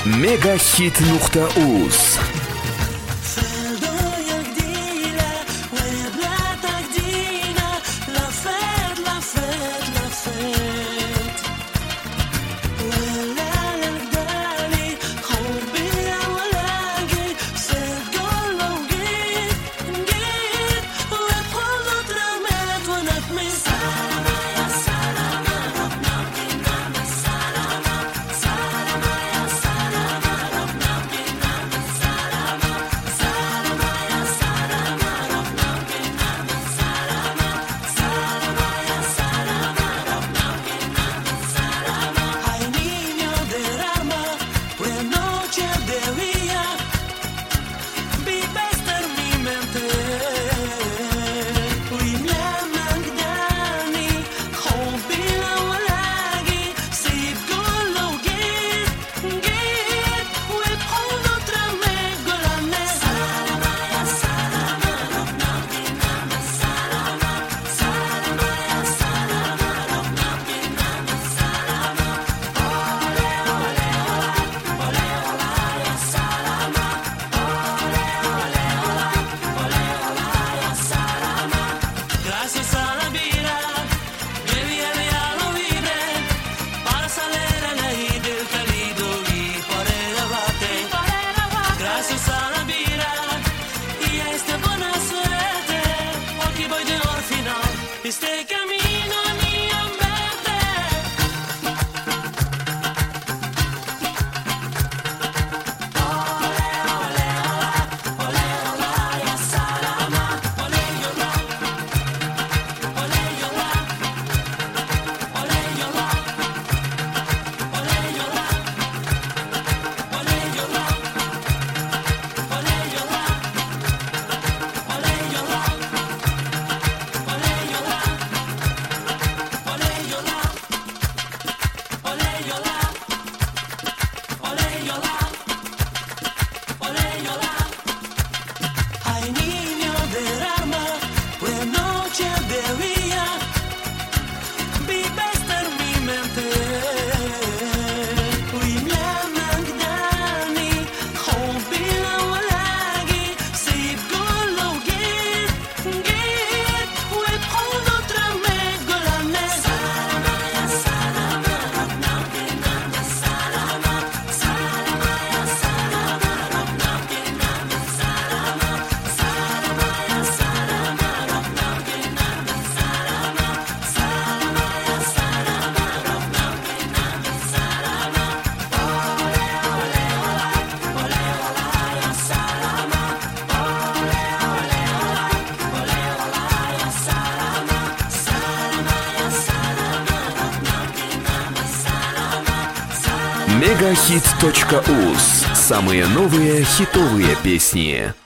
Megahit.uz. Este camino ni en verde. Ole, ole, ola, ole, ola, ya salama. Ole, yola, ole, yola, ole, yola, ole, yola, ole, yola, ole, yola, ole, yola. Ay, niño del alma, buena noche de día, vives en mi mente. Uyuyaman gdani, khobila walagi, sib gologit, git, webkhol notre megolane. Salama ya salama, rabna binam salama, salama ya salama, rabna binam salama, salama ya salama, rabna binam salama, salama ya salama, rabna binam salama. Ole, ole, ola, ole, ola, ya salama. Ole, ole, ola, ole, ola, ya salama. Salama ya salama, rabna binam salama, salama. Megahit.uz. Самые новые хитовые песни.